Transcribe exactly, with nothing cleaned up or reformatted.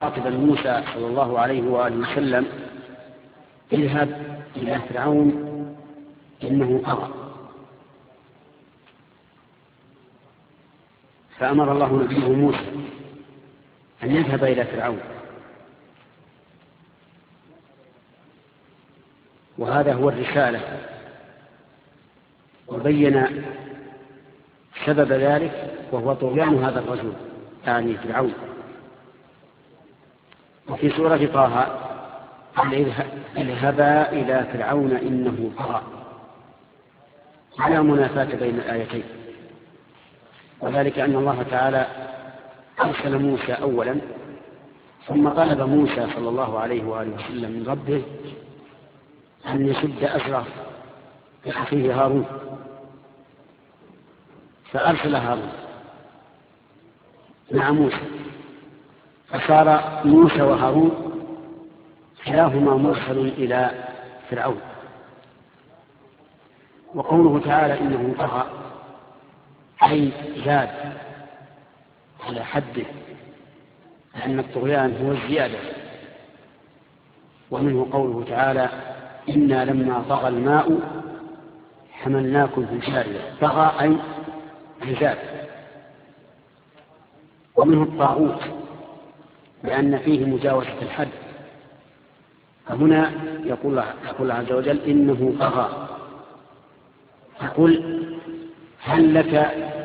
خاطبا موسى صلى الله عليه وآله وسلم: اذهب إلى فرعون إنه طغى. فأمر الله نبيه موسى أن يذهب إلى فرعون، وهذا هو الرسالة، وبين سبب ذلك وهو طغيان هذا الرجل يعني فرعون. وفي سورة طه: اذهبا إلى فرعون إنه طغى، على منافاة بين الآيتين، وذلك أن الله تعالى أرسل موسى أولا، ثم طلب موسى صلى الله عليه وآله وسلم من ربه أن يشد أزره بأخيه هارون، فأرسل هارون مع موسى، فصار موسى وهارون كلاهما مرسل إلى فرعون. وقوله تعالى إنه طغى أي زاد على حده، لأن الطغيان هو الزيادة. ومنه قوله تعالى: إنا لما طغى الماء حملناكم في الجارية. طغى أي زاد. ومنه الطاغوت لأن فيه مجاوزة الحد. فهنا يقول الله عز وجل: إنه طغى. فقل: هل لك